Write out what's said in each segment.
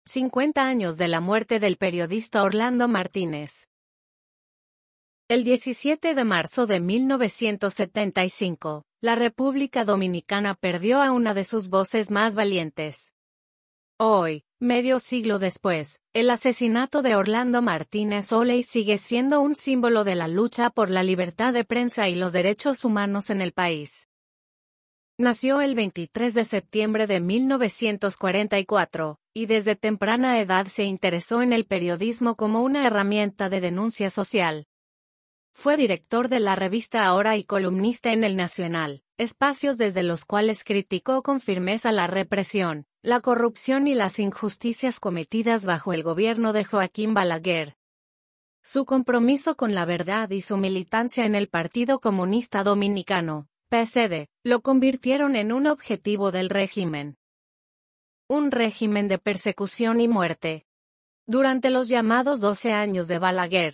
50 años de la muerte del periodista Orlando Martínez. El 17 de marzo de 1975, la República Dominicana perdió a una de sus voces más valientes. Hoy, medio siglo después, el asesinato de Orlando Martínez Oley sigue siendo un símbolo de la lucha por la libertad de prensa y los derechos humanos en el país. Nació el 23 de septiembre de 1944, y desde temprana edad se interesó en el periodismo como una herramienta de denuncia social. Fue director de la revista Ahora y columnista en El Nacional, espacios desde los cuales criticó con firmeza la represión, la corrupción y las injusticias cometidas bajo el gobierno de Joaquín Balaguer. Su compromiso con la verdad y su militancia en el Partido Comunista Dominicano, PSD, lo convirtieron en un objetivo del régimen. Un régimen de persecución y muerte. Durante los llamados 12 años de Balaguer,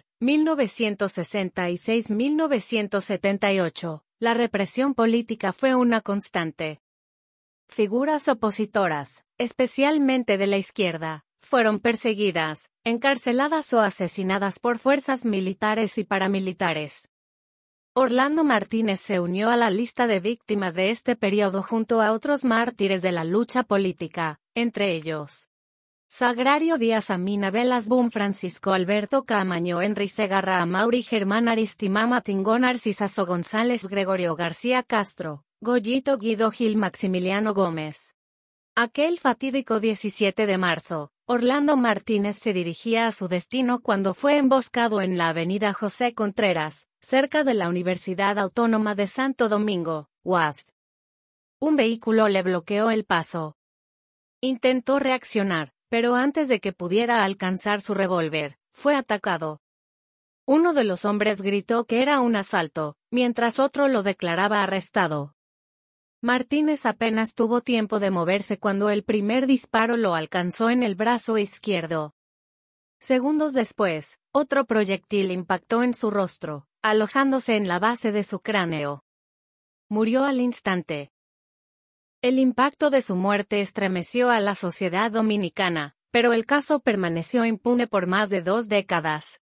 1966-1978, la represión política fue una constante. Figuras opositoras, especialmente de la izquierda, fueron perseguidas, encarceladas o asesinadas por fuerzas militares y paramilitares. Orlando Martínez se unió a la lista de víctimas de este periodo junto a otros mártires de la lucha política, entre ellos Sagrario Díaz Amina Velas Boom, Francisco Alberto Camaño, Henry Segarra Amauri, Germán Aristimama Tingón, Narcisazo González, Gregorio García Castro, Goyito Guido Gil, Maximiliano Gómez. Aquel fatídico 17 de marzo, Orlando Martínez se dirigía a su destino cuando fue emboscado en la avenida José Contreras, cerca de la Universidad Autónoma de Santo Domingo, UASD. Un vehículo le bloqueó el paso. Intentó reaccionar, pero antes de que pudiera alcanzar su revólver, fue atacado. Uno de los hombres gritó que era un asalto, mientras otro lo declaraba arrestado. Martínez apenas tuvo tiempo de moverse cuando el primer disparo lo alcanzó en el brazo izquierdo. Segundos después, otro proyectil impactó en su rostro, alojándose en la base de su cráneo. Murió al instante. El impacto de su muerte estremeció a la sociedad dominicana, pero el caso permaneció impune por más de 2 décadas.